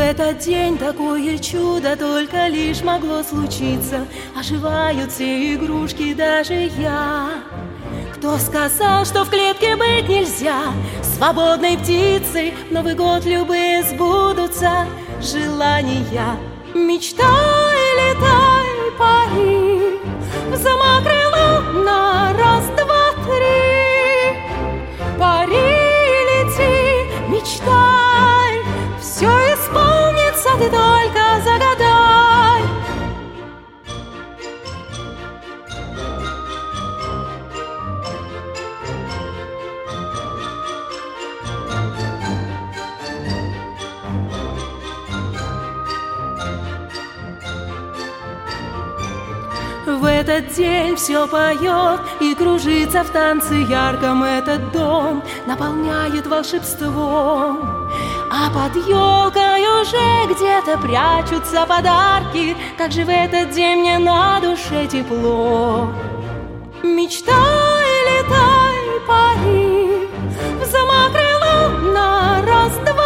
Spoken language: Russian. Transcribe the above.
этот день такое чудо только лишь могло случиться. Оживают все игрушки, даже я. Кто сказал, что в клетке быть нельзя? Свободной птицей в Новый год любые сбудутся желания. Мечтай, летай, пари, взмах крылом на раз, два, три. Пари, лети, мечтай, все исполнится, ты только загадай. В этот день все поет и кружится в танце ярком. Этот дом наполняет волшебством, а под елкой уже где-то прячутся подарки. Как же в этот день мне на душе тепло. Мечтай, летай, пари, взмах крылом на раз, два,